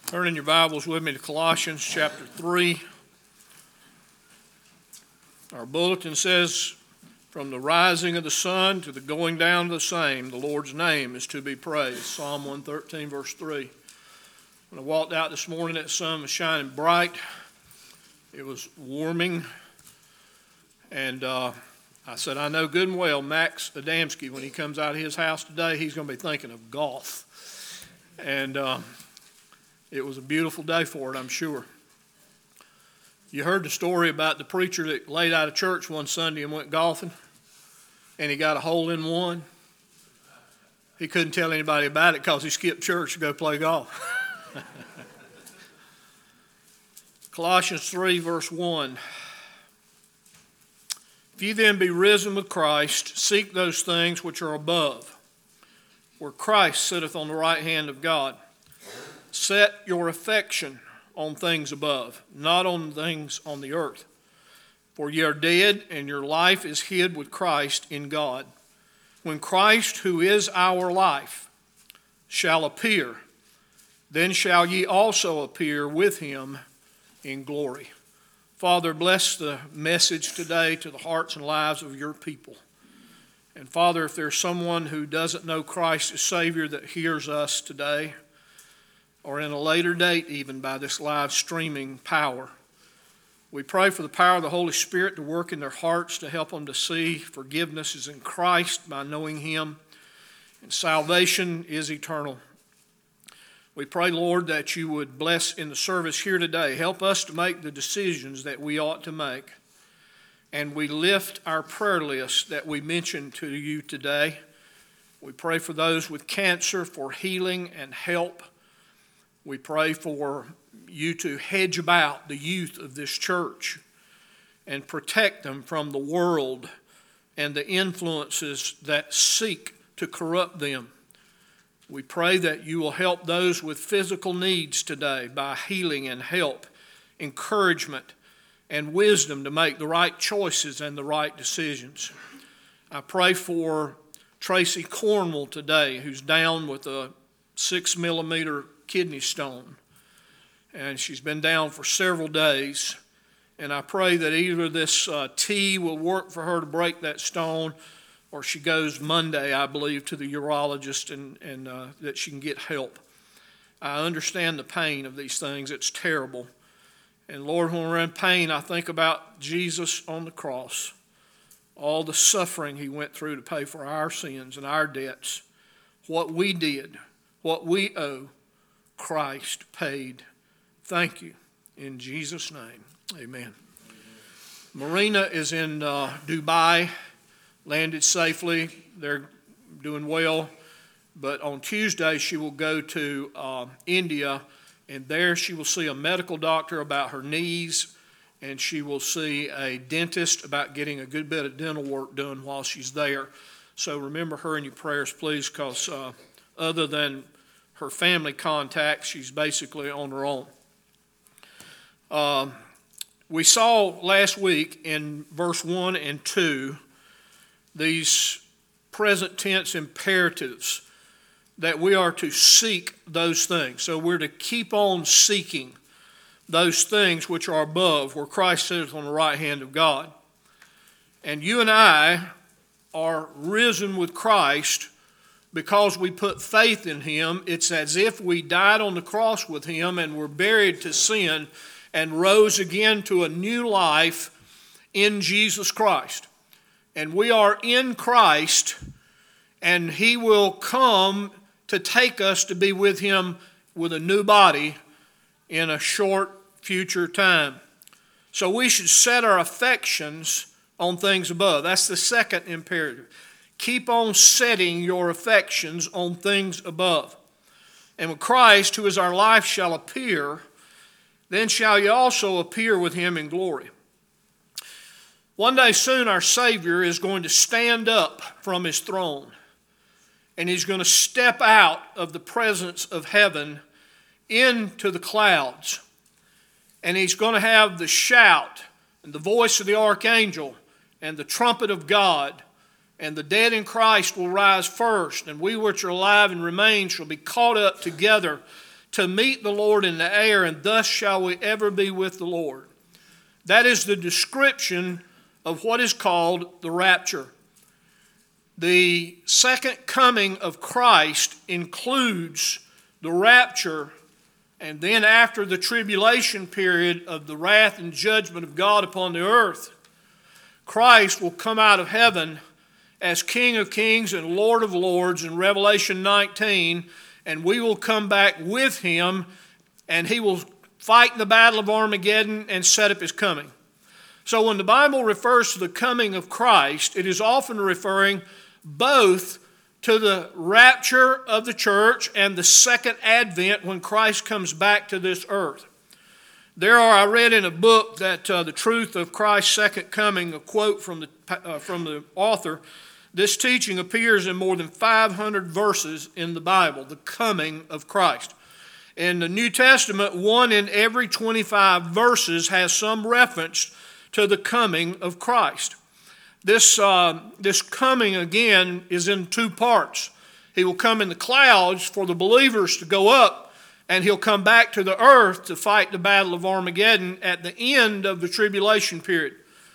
Turn in your Bibles with me to Colossians chapter 3. Our bulletin says, from the rising of the sun to the going down of the same, the Lord's name is to be praised. Psalm 113, verse 3. When I walked out this morning, that sun was shining bright. It was warming. And I said, I know good and well Max Adamski, when he comes out of his house today, he's going to be thinking of golf. And it was a beautiful day for it, I'm sure. You heard the story about the preacher that laid out of church one Sunday and went golfing, and he got a hole-in-one. He couldn't tell anybody about it because he skipped church to go play golf. Colossians 3, verse 1. If ye then be risen with Christ, seek those things which are above, where Christ sitteth on the right hand of God. Set your affection on things above, not on things on the earth. For ye are dead, and your life is hid with Christ in God. When Christ, who is our life, shall appear, then shall ye also appear with him in glory. Father, bless the message today to the hearts and lives of your people. And Father, if there's someone who doesn't know Christ as Savior that hears us today, or in a later date even by this live streaming power, we pray for the power of the Holy Spirit to work in their hearts to help them to see forgiveness is in Christ by knowing him, and salvation is eternal. We pray, Lord, that you would bless in the service here today. Help us to make the decisions that we ought to make. And we lift our prayer list that we mentioned to you today. We pray for those with cancer, for healing and help. We pray for you to hedge about the youth of this church and protect them from the world and the influences that seek to corrupt them. We pray that you will help those with physical needs today by healing and help, encouragement, and wisdom to make the right choices and the right decisions. I pray for Tracy Cornwell today, who's down with a 6-millimeter kidney stone, and she's been down for several days, and I pray that either this tea will work for her to break that stone, or she goes Monday, I believe, to the urologist and that she can get help. I understand the pain of these things. It's terrible. And Lord, when we're in pain, I think about Jesus on the cross, all the suffering he went through to pay for our sins and our debts, what we did, what we owe. Christ paid. Thank you. In Jesus' name, amen. Marina is in Dubai, landed safely. They're doing well. But on Tuesday, she will go to India, and there she will see a medical doctor about her knees, and she will see a dentist about getting a good bit of dental work done while she's there. So remember her in your prayers, please, because other than her family contacts, she's basically on her own. We saw last week in verse 1 and 2 these present tense imperatives that we are to seek those things. So we're to keep on seeking those things which are above, where Christ sitteth on the right hand of God. And you and I are risen with Christ because we put faith in him. It's as if we died on the cross with him and were buried to sin and rose again to a new life in Jesus Christ. And we are in Christ, and he will come to take us to be with him with a new body in a short future time. So we should set our affections on things above. That's the second imperative. Keep on setting your affections on things above. And when Christ, who is our life, shall appear, then shall ye also appear with him in glory. One day soon our Savior is going to stand up from his throne, and he's going to step out of the presence of heaven into the clouds. And he's going to have the shout and the voice of the archangel and the trumpet of God. And the dead in Christ will rise first, and we which are alive and remain shall be caught up together to meet the Lord in the air, and thus shall we ever be with the Lord. That is the description of what is called the rapture. The second coming of Christ includes the rapture, and then after the tribulation period of the wrath and judgment of God upon the earth, Christ will come out of heaven as King of Kings and Lord of Lords in Revelation 19, and we will come back with him, and he will fight the battle of Armageddon and set up his coming. So when the Bible refers to the coming of Christ, it is often referring both to the rapture of the church and the second advent when Christ comes back to this earth. I read in a book that The Truth of Christ's Second Coming, a quote from the author, this teaching appears in more than 500 verses in the Bible, the coming of Christ. In the New Testament, 1 in every 25 verses has some reference to the coming of Christ. This coming, again, is in two parts. He will come in the clouds for the believers to go up, and he'll come back to the earth to fight the battle of Armageddon at the end of the tribulation period.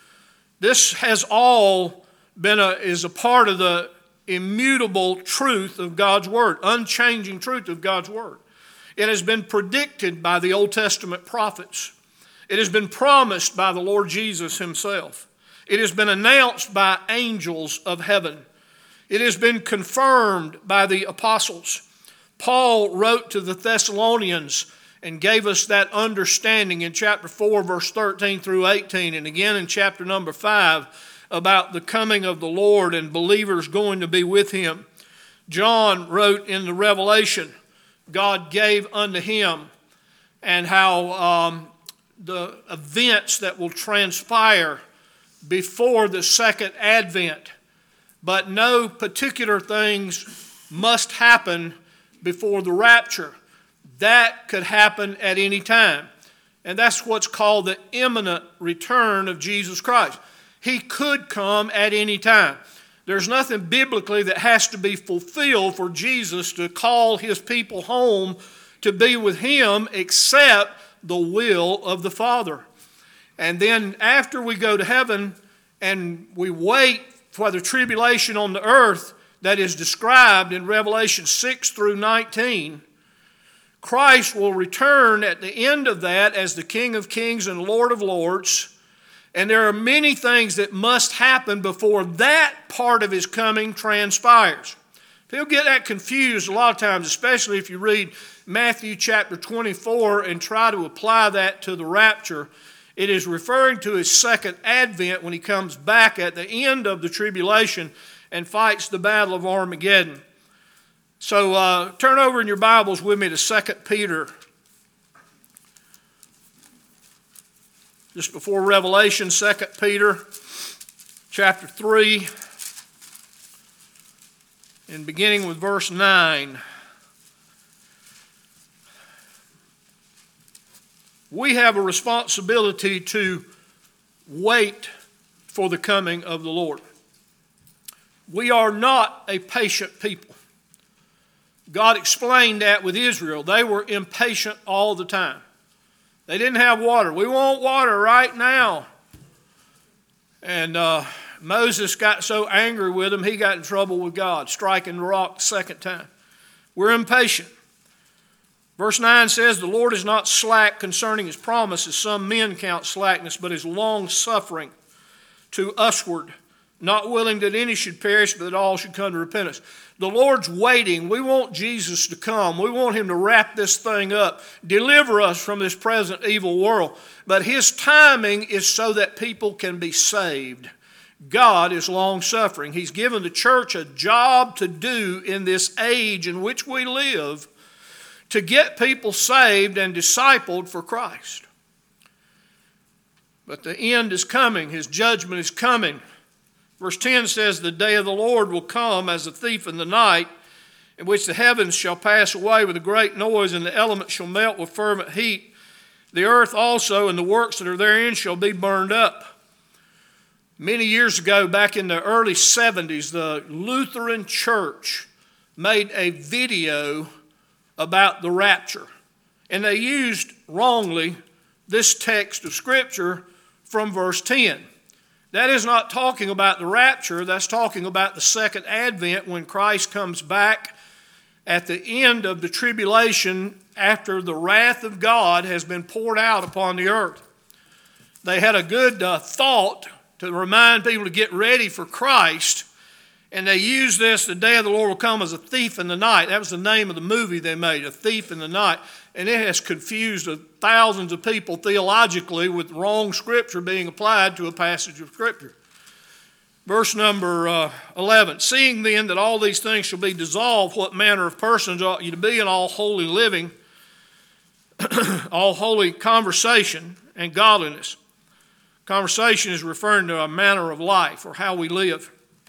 This has all is a part of the immutable truth of God's Word, unchanging truth of God's Word. It has been predicted by the Old Testament prophets. It has been promised by the Lord Jesus himself. It has been announced by angels of heaven. It has been confirmed by the apostles. Paul wrote to the Thessalonians and gave us that understanding in chapter 4, verse 13 through 18, and again in chapter number 5 about the coming of the Lord and believers going to be with him. John wrote in the Revelation, God gave unto him, and how the events that will transpire before the second advent. But no particular things must happen before the rapture. That could happen at any time. And that's what's called the imminent return of Jesus Christ. He could come at any time. There's nothing biblically that has to be fulfilled for Jesus to call his people home to be with him except the will of the Father. And then after we go to heaven and we wait for the tribulation on the earth that is described in Revelation 6 through 19, Christ will return at the end of that as the King of Kings and Lord of Lords. And there are many things that must happen before that part of his coming transpires. People get that confused a lot of times, especially if you read Matthew chapter 24 and try to apply that to the rapture. It is referring to his second advent when he comes back at the end of the tribulation and fights the battle of Armageddon. So turn over in your Bibles with me to 2 Peter. Just before Revelation, 2 Peter chapter 3, and beginning with verse 9. We have a responsibility to wait for the coming of the Lord. We are not a patient people. God explained that with Israel. They were impatient all the time. They didn't have water. We want water right now. And Moses got so angry with them, he got in trouble with God, striking the rock the second time. We're impatient. Verse 9 says, the Lord is not slack concerning his promise, as some men count slackness, but is long-suffering to usward, not willing that any should perish, but that all should come to repentance. The Lord's waiting. We want Jesus to come. We want him to wrap this thing up, deliver us from this present evil world. But his timing is so that people can be saved. God is long-suffering. He's given the church a job to do in this age in which we live to get people saved and discipled for Christ. But the end is coming. His judgment is coming. Verse 10 says, the day of the Lord will come as a thief in the night, in which the heavens shall pass away with a great noise, and the elements shall melt with fervent heat. The earth also and the works that are therein shall be burned up. Many years ago, back in the early 70s, the Lutheran Church made a video about the rapture. And they used wrongly this text of Scripture from verse 10. That is not talking about the rapture. That's talking about the second advent when Christ comes back at the end of the tribulation after the wrath of God has been poured out upon the earth. They had a good thought to remind people to get ready for Christ, and they used this, the day of the Lord will come as a thief in the night. That was the name of the movie they made, A Thief in the Night. And it has confused thousands of people theologically with wrong Scripture being applied to a passage of Scripture. Verse number 11, seeing then that all these things shall be dissolved, what manner of persons ought you to be in all holy living, all holy conversation and godliness. Conversation is referring to a manner of life or how we live.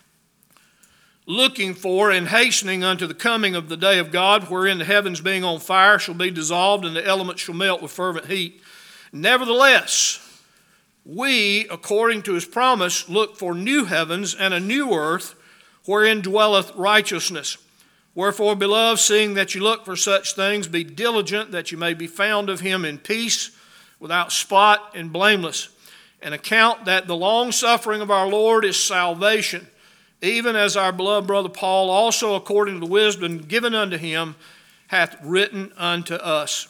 Looking for and hastening unto the coming of the day of God, wherein the heavens being on fire shall be dissolved, and the elements shall melt with fervent heat. Nevertheless, we, according to his promise, look for new heavens and a new earth, wherein dwelleth righteousness. Wherefore, beloved, seeing that you look for such things, be diligent that you may be found of him in peace, without spot and blameless. And account that the long suffering of our Lord is salvation, even as our beloved brother Paul also, according to the wisdom given unto him, hath written unto us.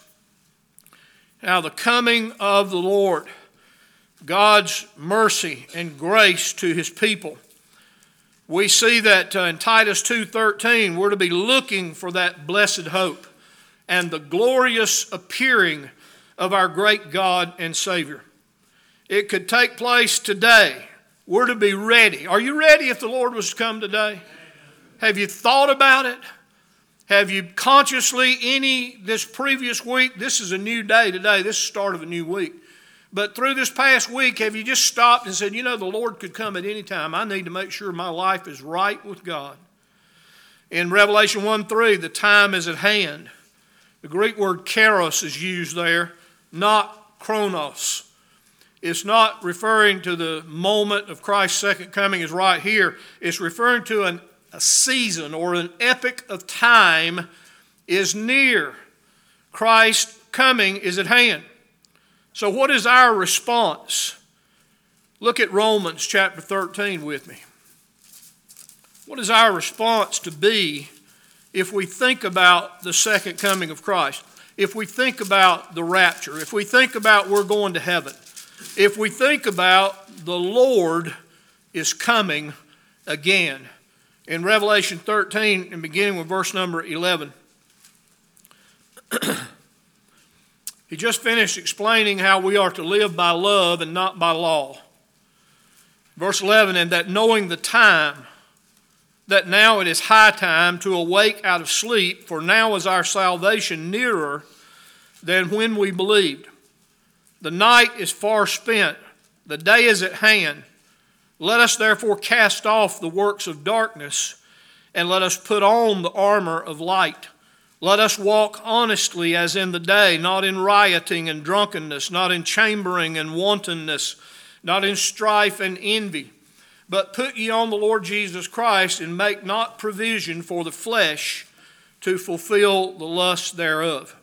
Now the coming of the Lord, God's mercy and grace to his people. We see that in Titus 2:13, we're to be looking for that blessed hope and the glorious appearing of our great God and Savior. It could take place today. We're to be ready. Are you ready if the Lord was to come today? Have you thought about it? Have you consciously this previous week, this is a new day today, this is the start of a new week. But through this past week, have you just stopped and said, the Lord could come at any time. I need to make sure my life is right with God. In Revelation 1:3, the time is at hand. The Greek word kairos is used there, not chronos. It's not referring to the moment of Christ's second coming is right here. It's referring to a season or an epoch of time is near. Christ's coming is at hand. So what is our response? Look at Romans chapter 13 with me. What is our response to be if we think about the second coming of Christ? If we think about the rapture? If we think about we're going to heaven? If we think about the Lord is coming again. In Revelation 13, and beginning with verse number 11, he just finished explaining how we are to live by love and not by law. Verse 11, and that knowing the time, that now it is high time to awake out of sleep, for now is our salvation nearer than when we believed. The night is far spent, the day is at hand. Let us therefore cast off the works of darkness, and let us put on the armor of light. Let us walk honestly as in the day, not in rioting and drunkenness, not in chambering and wantonness, not in strife and envy. But put ye on the Lord Jesus Christ, and make not provision for the flesh to fulfill the lust thereof.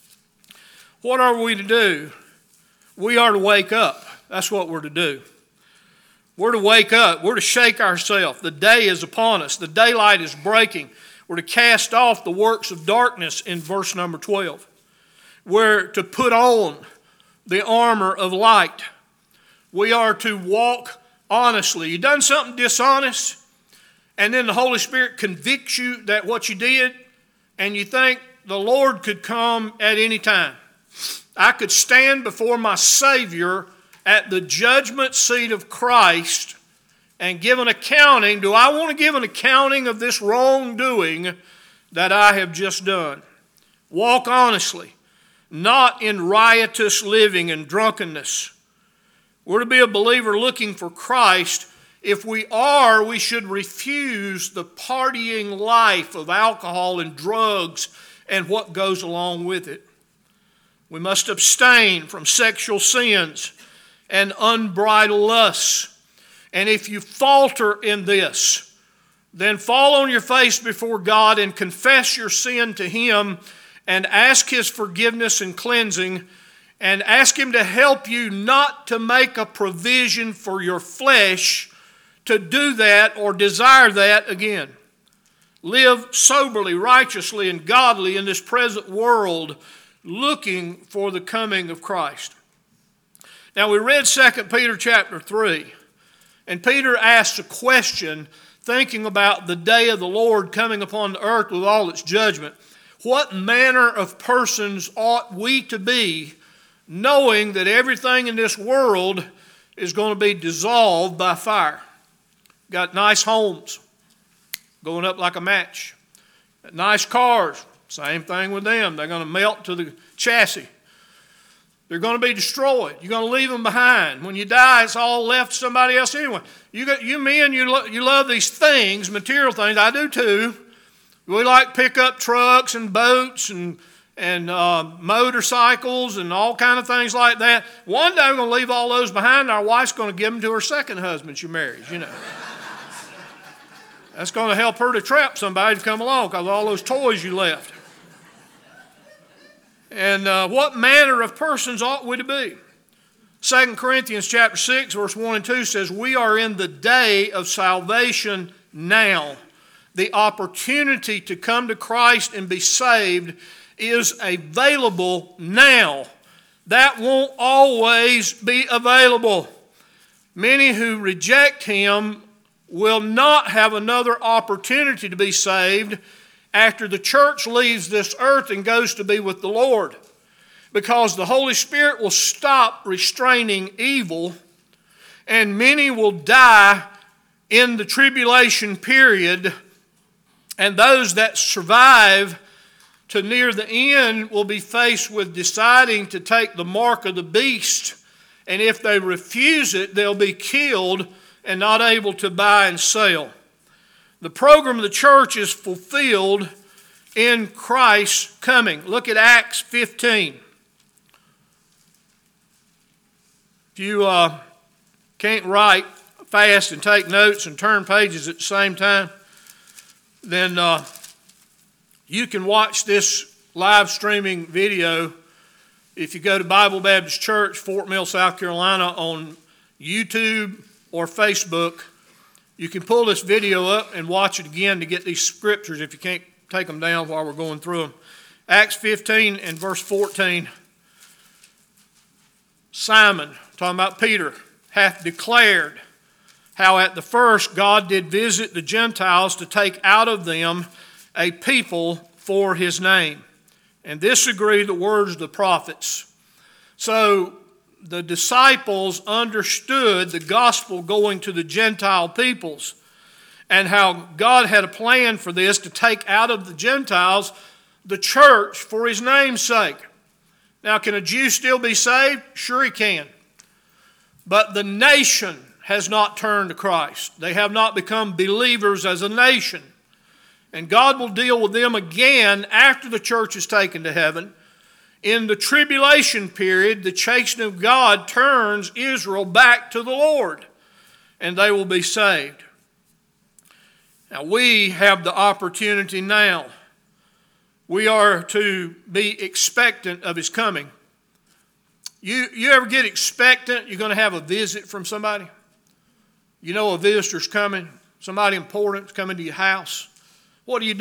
What are we to do? We are to wake up. That's what we're to do. We're to wake up. We're to shake ourselves. The day is upon us. The daylight is breaking. We're to cast off the works of darkness in verse number 12. We're to put on the armor of light. We are to walk honestly. You done something dishonest, and then the Holy Spirit convicts you that what you did, and you think the Lord could come at any time. I could stand before my Savior at the judgment seat of Christ and give an accounting. Do I want to give an accounting of this wrongdoing that I have just done? Walk honestly, not in riotous living and drunkenness. We're to be a believer looking for Christ. If we are, we should refuse the partying life of alcohol and drugs and what goes along with it. We must abstain from sexual sins and unbridled lusts. And if you falter in this, then fall on your face before God and confess your sin to Him and ask His forgiveness and cleansing, and ask Him to help you not to make a provision for your flesh to do that or desire that again. Live soberly, righteously, and godly in this present world, looking for the coming of Christ. Now we read 2 Peter chapter 3, and Peter asks a question thinking about the day of the Lord coming upon the earth with all its judgment. What manner of persons ought we to be, knowing that everything in this world is going to be dissolved by fire? Got nice homes, going up like a match. Nice cars, same thing with them. They're going to melt to the chassis. They're going to be destroyed. You're going to leave them behind. When you die, it's all left to somebody else anyway. You men, you love these things, material things. I do too. We like pickup trucks and boats and motorcycles and all kind of things like that. One day we're going to leave all those behind, and our wife's going to give them to her second husband she marries, That's going to help her to trap somebody to come along because of all those toys you left. And what manner of persons ought we to be? 2 Corinthians chapter 6, verse 1 and 2 says, we are in the day of salvation now. The opportunity to come to Christ and be saved is available now. That won't always be available. Many who reject Him will not have another opportunity to be saved after the church leaves this earth and goes to be with the Lord, because the Holy Spirit will stop restraining evil, and many will die in the tribulation period, and those that survive to near the end will be faced with deciding to take the mark of the beast, and if they refuse it, they'll be killed and not able to buy and sell. The program of the church is fulfilled in Christ's coming. Look at Acts 15. If you can't write fast and take notes and turn pages at the same time, then you can watch this live streaming video if you go to Bible Baptist Church, Fort Mill, South Carolina, on YouTube or Facebook. You can pull this video up and watch it again to get these scriptures if you can't take them down while we're going through them. Acts 15 and verse 14. Simon, talking about Peter, hath declared how at the first God did visit the Gentiles to take out of them a people for His name. And this agreed the words of the prophets. So the disciples understood the gospel going to the Gentile peoples and how God had a plan for this to take out of the Gentiles the church for His name's sake. Now, can a Jew still be saved? Sure he can. But the nation has not turned to Christ. They have not become believers as a nation. And God will deal with them again after the church is taken to heaven. In the tribulation period, the chastening of God turns Israel back to the Lord, and they will be saved. Now, we have the opportunity now. We are to be expectant of His coming. You ever get expectant you're going to have a visit from somebody? You know a visitor's coming, somebody important's coming to your house. What do?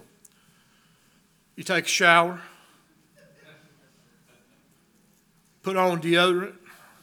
You take a shower, put on deodorant,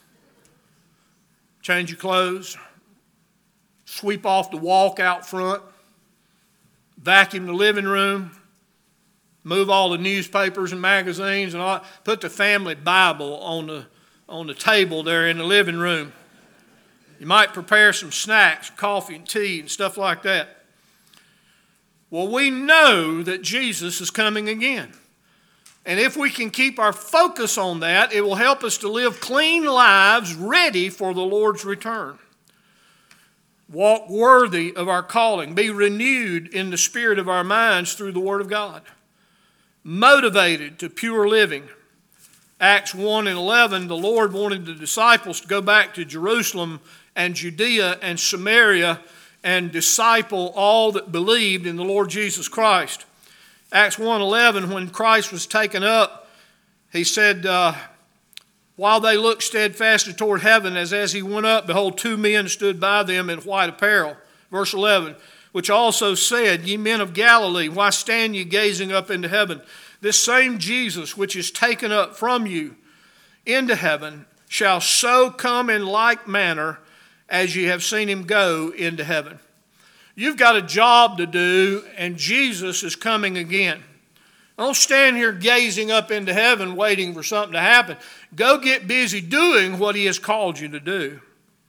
change your clothes, sweep off the walk out front, vacuum the living room, move all the newspapers and magazines and all, put the family Bible on the table there in the living room. You might prepare some snacks, coffee and tea and stuff like that. Well, we know that Jesus is coming again. And if we can keep our focus on that, it will help us to live clean lives ready for the Lord's return. Walk worthy of our calling. Be renewed in the spirit of our minds through the Word of God. Motivated to pure living. Acts 1 and 11, the Lord wanted the disciples to go back to Jerusalem and Judea and Samaria and disciple all that believed in the Lord Jesus Christ. Acts 1:11, when Christ was taken up, he said, while they looked steadfastly toward heaven, as he went up, behold, 2 men stood by them in white apparel. Verse 11, which also said, Ye men of Galilee, why stand ye gazing up into heaven? This same Jesus, which is taken up from you into heaven, shall so come in like manner as ye have seen him go into heaven. You've got a job to do, and Jesus is coming again. Don't stand here gazing up into heaven waiting for something to happen. Go get busy doing what he has called you to do.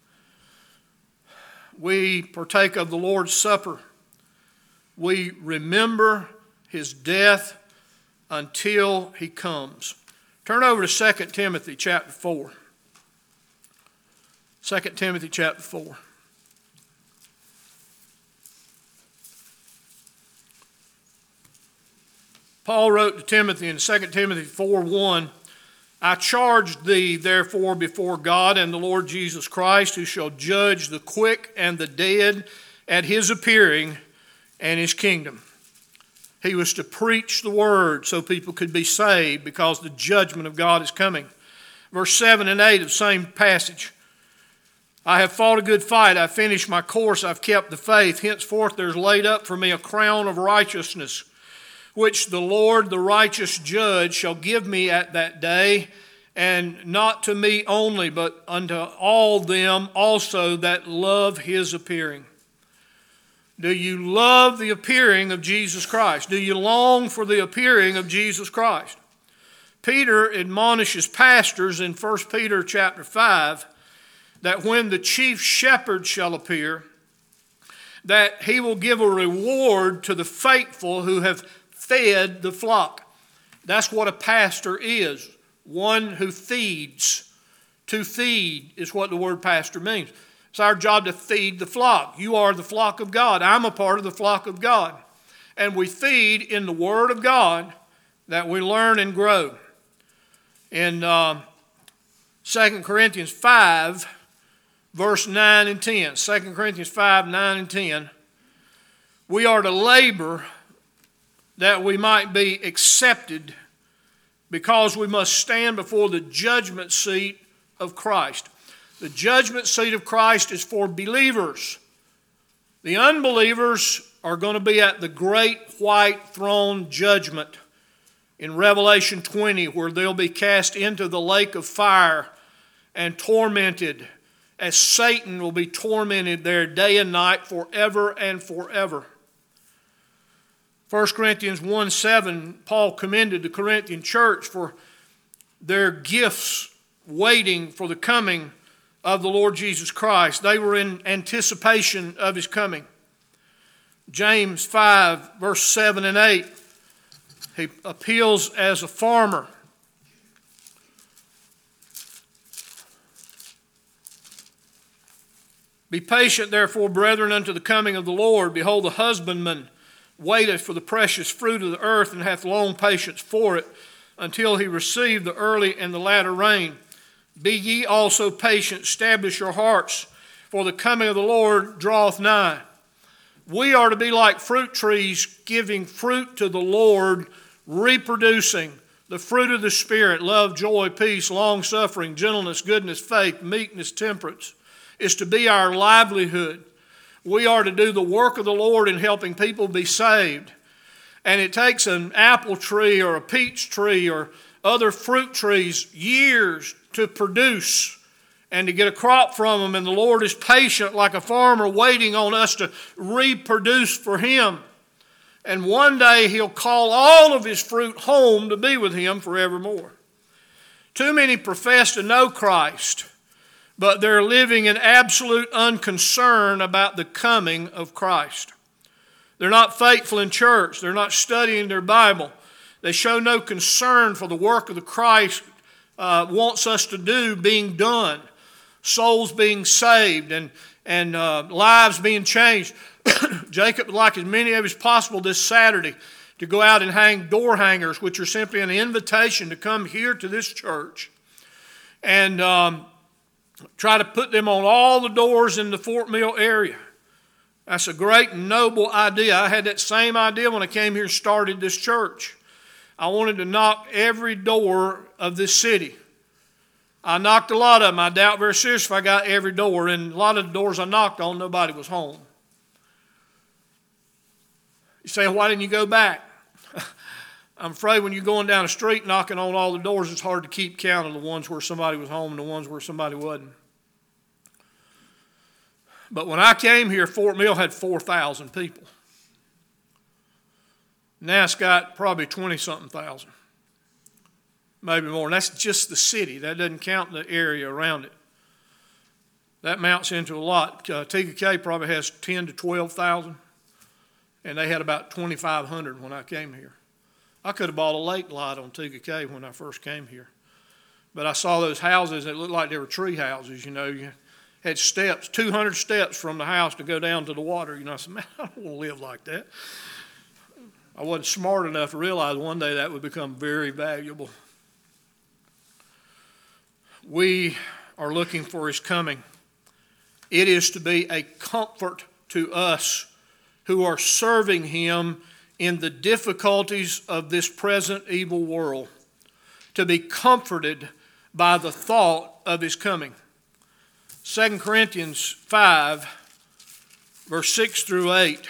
We partake of the Lord's Supper. We remember his death until he comes. Turn over to 2 Timothy chapter 4. 2 Timothy chapter 4. Paul wrote to Timothy in 2 Timothy 4:1, I charge thee therefore before God and the Lord Jesus Christ, who shall judge the quick and the dead at his appearing and his kingdom. He was to preach the word so people could be saved because the judgment of God is coming. Verse 7 and 8 of the same passage. I have fought a good fight. I've finished my course. I've kept the faith. Henceforth there's laid up for me a crown of righteousness, which the Lord, the righteous judge, shall give me at that day, and not to me only, but unto all them also that love his appearing. Do you love the appearing of Jesus Christ? Do you long for the appearing of Jesus Christ? Peter admonishes pastors in 1 Peter chapter 5 that when the chief shepherd shall appear, that he will give a reward to the faithful who have fed the flock. That's what a pastor is, one who feeds. To feed is what the word pastor means. It's our job to feed the flock. You are the flock of God. I'm a part of the flock of God. And we feed in the Word of God that we learn and grow. In 2 Corinthians 5, verse 9 and 10. 2 Corinthians 5, 9 and 10. We are to labor that we might be accepted, because we must stand before the judgment seat of Christ. The judgment seat of Christ is for believers. The unbelievers are going to be at the great white throne judgment in Revelation 20, where they'll be cast into the lake of fire and tormented, as Satan will be tormented there day and night forever and forever. 1 Corinthians 1:7, Paul commended the Corinthian church for their gifts waiting for the coming of the Lord Jesus Christ. They were in anticipation of his coming. James 5, verse 7 and 8, he appeals as a farmer. Be patient, therefore, brethren, unto the coming of the Lord. Behold, the husbandman waiteth for the precious fruit of the earth, and hath long patience for it, until he receive the early and the latter rain. Be ye also patient, establish your hearts, for the coming of the Lord draweth nigh. We are to be like fruit trees, giving fruit to the Lord, reproducing the fruit of the Spirit: love, joy, peace, long-suffering, gentleness, goodness, faith, meekness, temperance, is to be our livelihood. We are to do the work of the Lord in helping people be saved. And it takes an apple tree or a peach tree or other fruit trees years to produce and to get a crop from them. And the Lord is patient like a farmer, waiting on us to reproduce for him. And one day he'll call all of his fruit home to be with him forevermore. Too many profess to know Christ, but they're living in absolute unconcern about the coming of Christ. They're not faithful in church. They're not studying their Bible. They show no concern for the work of the Christ wants us to do being done. Souls being saved and lives being changed. Jacob would like as many of as possible this Saturday to go out and hang door hangers, which are simply an invitation to come here to this church and try to put them on all the doors in the Fort Mill area. That's a great and noble idea. I had that same idea when I came here and started this church. I wanted to knock every door of this city. I knocked a lot of them. I doubt very seriously if I got every door. And a lot of the doors I knocked on, nobody was home. You say, why didn't you go back? I'm afraid when you're going down the street knocking on all the doors, it's hard to keep count of the ones where somebody was home and the ones where somebody wasn't. But when I came here, Fort Mill had 4,000 people. Now it's got probably 20-something thousand. Maybe more. And that's just the city. That doesn't count the area around it. That mounts into a lot. TKK probably has 10 to 12,000. And they had about 2,500 when I came here. I could have bought a lake lot on TKK when I first came here. But I saw those houses that looked like they were tree houses, you know. You had steps, 200 steps from the house to go down to the water. You know, I said, man, I don't want to live like that. I wasn't smart enough to realize one day that would become very valuable. We are looking for his coming. It is to be a comfort to us who are serving him in the difficulties of this present evil world, to be comforted by the thought of his coming. 2 Corinthians 5, verse 6 through 8.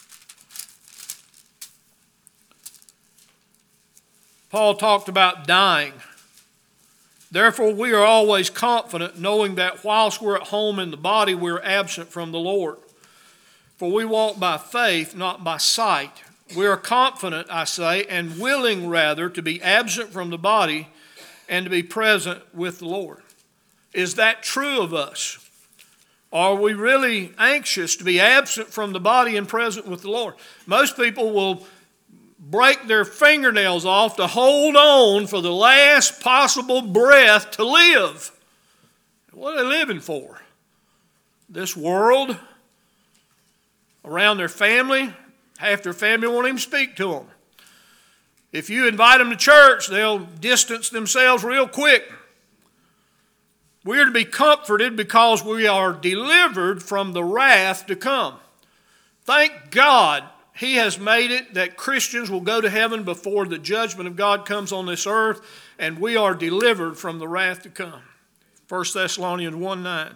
Paul talked about dying. Therefore, we are always confident, knowing that whilst we're at home in the body, we're absent from the Lord. For we walk by faith, not by sight. We are confident, I say, and willing rather to be absent from the body and to be present with the Lord. Is that true of us? Are we really anxious to be absent from the body and present with the Lord? Most people will break their fingernails off to hold on for the last possible breath to live. What are they living for? This world? Around their family? Half their family won't even speak to them. If you invite them to church, they'll distance themselves real quick. We are to be comforted because we are delivered from the wrath to come. Thank God he has made it that Christians will go to heaven before the judgment of God comes on this earth, and we are delivered from the wrath to come. 1 Thessalonians 1:9.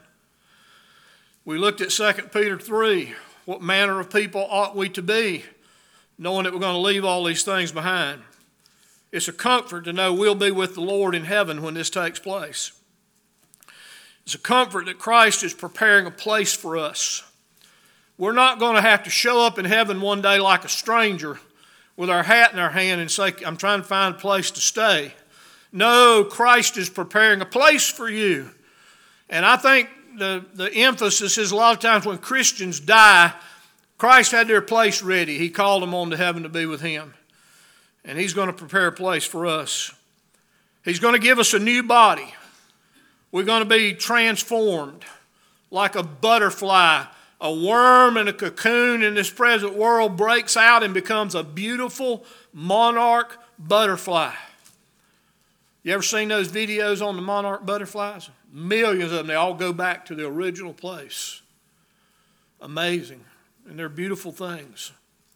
We looked at 2 Peter 3. What manner of people ought we to be, knowing that we're going to leave all these things behind? It's a comfort to know we'll be with the Lord in heaven when this takes place. It's a comfort that Christ is preparing a place for us. We're not going to have to show up in heaven one day like a stranger with our hat in our hand and say, I'm trying to find a place to stay. No, Christ is preparing a place for you. And I think the emphasis is a lot of times when Christians die, Christ had their place ready. He called them on to heaven to be with him. And he's going to prepare a place for us. He's going to give us a new body. We're going to be transformed like a butterfly. A worm in a cocoon in this present world breaks out and becomes a beautiful monarch butterfly. You ever seen those videos on the monarch butterflies? Millions of them. They all go back to the original place. Amazing. And they're beautiful things.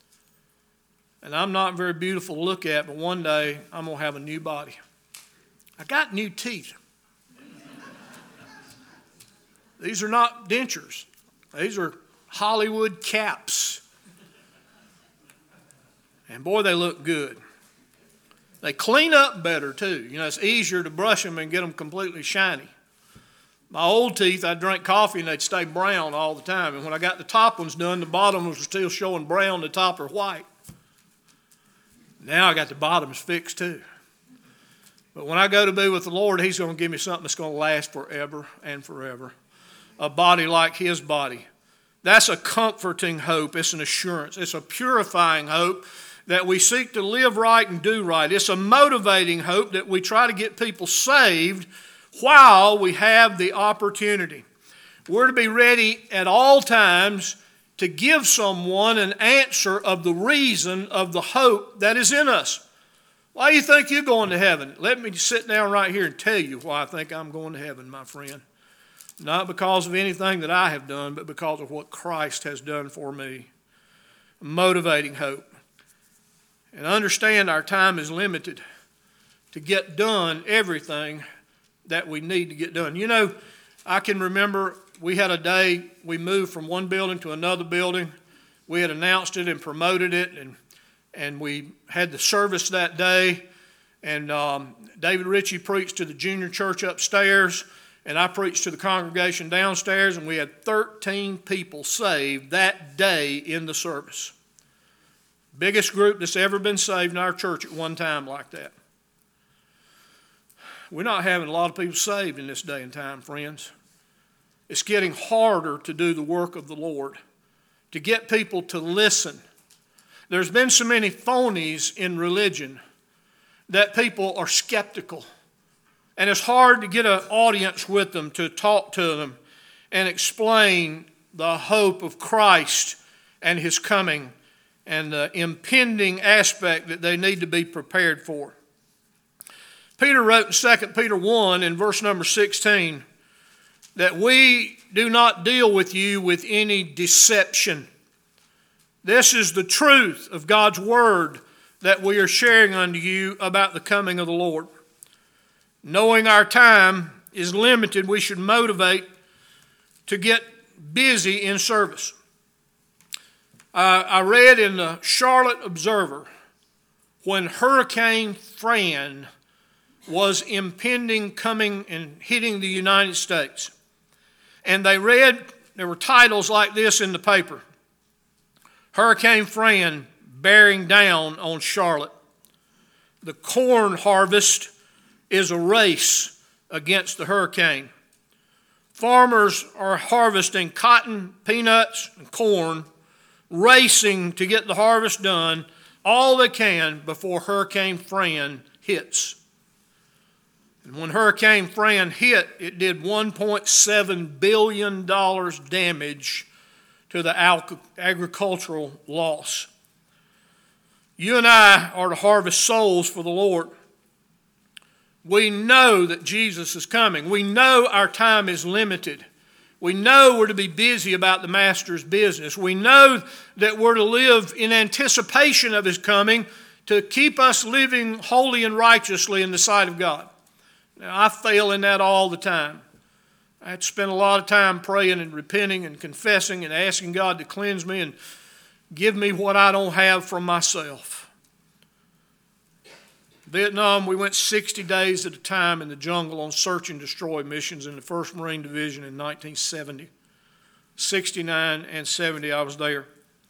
And I'm not very beautiful to look at, but one day I'm going to have a new body. I got new teeth. These are not dentures. These are Hollywood caps. And boy, they look good. They clean up better too. You know, it's easier to brush them and get them completely shiny. My old teeth, I'd drink coffee and they'd stay brown all the time. And when I got the top ones done, the bottom was still showing brown, the top are white. Now I got the bottoms fixed too. But when I go to be with the Lord, he's going to give me something that's going to last forever and forever. A body like his body. That's a comforting hope. It's an assurance. It's a purifying hope that we seek to live right and do right. It's a motivating hope that we try to get people saved while we have the opportunity. We're to be ready at all times to give someone an answer of the reason of the hope that is in us. Why do you think you're going to heaven? Let me sit down right here and tell you why I think I'm going to heaven, my friend. not because of anything that I have done, but because of what Christ has done for me. Motivating hope. And understand our time is limited to get done everything that we need to get done. You know, I can remember we had a day we moved from one building to another building. We had announced it and promoted it, and we had the service that day. And David Ritchie preached to the junior church upstairs, and I preached to the congregation downstairs, and we had 13 people saved that day in the service. Biggest group that's ever been saved in our church at one time like that. We're not having a lot of people saved in this day and time, friends. It's getting harder to do the work of the Lord, to get people to listen. There's been so many phonies in religion that people are skeptical. And it's hard to get an audience with them to talk to them and explain the hope of Christ and His coming and the impending aspect that they need to be prepared for. Peter wrote in 2 Peter 1 in verse number 16 that we do not deal with you with any deception. This is the truth of God's Word that we are sharing unto you about the coming of the Lord. Knowing our time is limited, we should motivate to get busy in service. I read in the Charlotte Observer when Hurricane Fran was impending, coming and hitting the United States. And they read, there were titles like this in the paper: Hurricane Fran bearing down on Charlotte. The corn harvest is a race against the hurricane. Farmers are harvesting cotton, peanuts, and corn, racing to get the harvest done, all they can before Hurricane Fran hits. And when Hurricane Fran hit, it did $1.7 billion damage to the agricultural loss. You and I are to harvest souls for the Lord. We know that Jesus is coming. We know our time is limited. We know we're to be busy about the Master's business. We know that we're to live in anticipation of His coming to keep us living holy and righteously in the sight of God. Now, I fail in that all the time. I had to spend a lot of time praying and repenting and confessing and asking God to cleanse me and give me what I don't have from myself. Vietnam, we went 60 days at a time in the jungle on search and destroy missions in the 1st Marine Division in 1970. 69 and 70, I was there.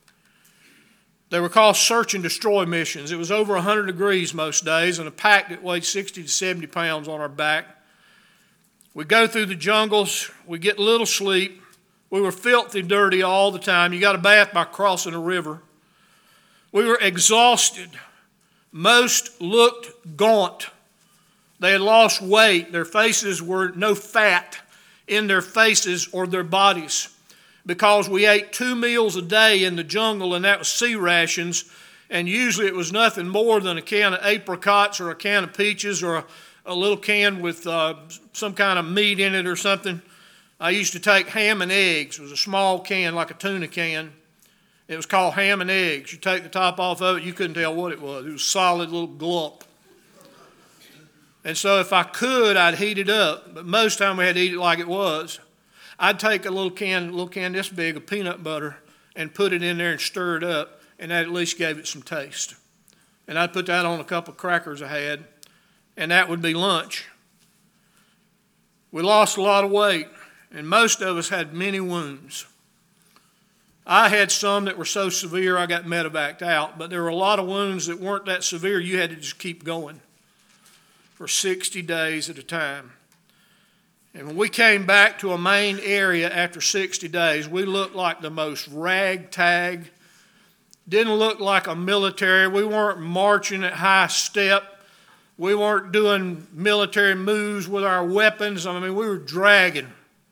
They were called search and destroy missions. It was over 100 degrees most days and a pack that weighed 60 to 70 pounds on our back. We go through the jungles. We get little sleep. We were filthy dirty all the time. You got a bath by crossing a river. We were exhausted. Most looked gaunt. They had lost weight. Their faces were no fat in their faces or their bodies, because we ate 2 meals a day in the jungle, and that was sea rations, and usually it was nothing more than a can of apricots or a can of peaches or a little can with some kind of meat in it or something. I used to take ham and eggs. It was a small can like a tuna can. It was called ham and eggs. You take the top off of it, you couldn't tell what it was. It was a solid little glump. And so if I could, I'd heat it up, but most of the time we had to eat it like it was. I'd take a little can this big of peanut butter and put it in there and stir it up, and that at least gave it some taste. And I'd put that on a couple of crackers I had, and that would be lunch. We lost a lot of weight, and most of us had many wounds. I had some that were so severe I got medevaced out, but there were a lot of wounds that weren't that severe. You had to just keep going for 60 days at a time. And when we came back to a main area after 60 days, we looked like the most ragtag. Didn't look like a military. We weren't marching at high step. We weren't doing military moves with our weapons. I mean, we were dragging.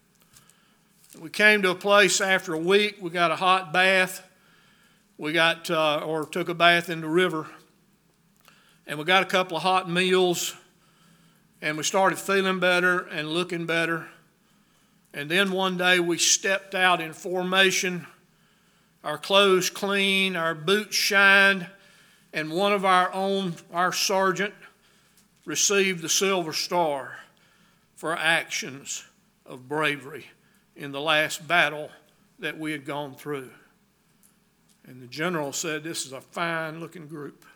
We came to a place after a week. We got a hot bath. We took a bath in the river. And we got a couple of hot meals. And we started feeling better and looking better. And then one day we stepped out in formation, our clothes clean, our boots shined, and one of our sergeant, received the Silver Star for actions of bravery in the last battle that we had gone through. And the general said, this is a fine-looking group.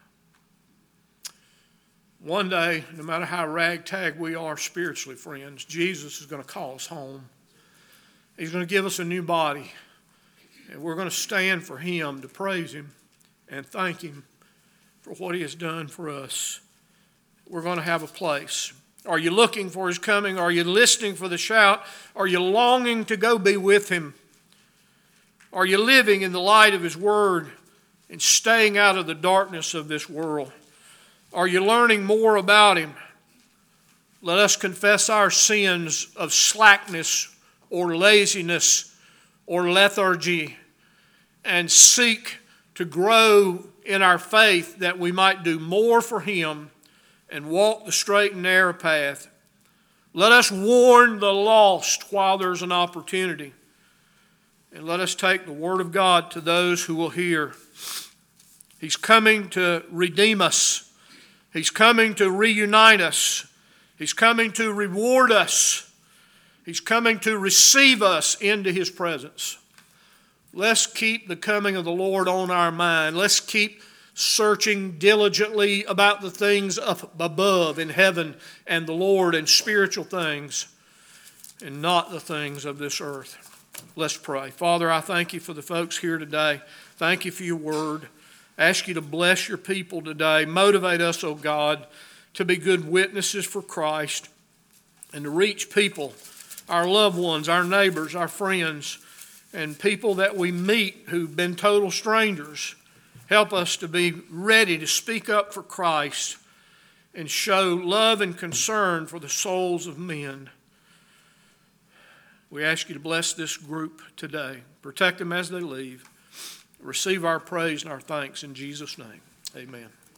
One day, no matter how ragtag we are spiritually, friends, Jesus is going to call us home. He's going to give us a new body. And we're going to stand for Him to praise Him and thank Him for what He has done for us. We're going to have a place. Are you looking for His coming? Are you listening for the shout? Are you longing to go be with Him? Are you living in the light of His Word and staying out of the darkness of this world? Are you learning more about Him? Let us confess our sins of slackness or laziness or lethargy and seek to grow in our faith that we might do more for Him and walk the straight and narrow path. Let us warn the lost while there's an opportunity. And let us take the Word of God to those who will hear. He's coming to redeem us. He's coming to reunite us. He's coming to reward us. He's coming to receive us into His presence. Let's keep the coming of the Lord on our mind. Let's keep searching diligently about the things up above in heaven and the Lord and spiritual things, and not the things of this earth. Let's pray. Father, I thank You for the folks here today. Thank You for Your word. I ask You to bless Your people today. Motivate us, oh God, to be good witnesses for Christ and to reach people, our loved ones, our neighbors, our friends, and people that we meet who've been total strangers. Help us to be ready to speak up for Christ and show love and concern for the souls of men. We ask You to bless this group today. Protect them as they leave. Receive our praise and our thanks in Jesus' name. Amen.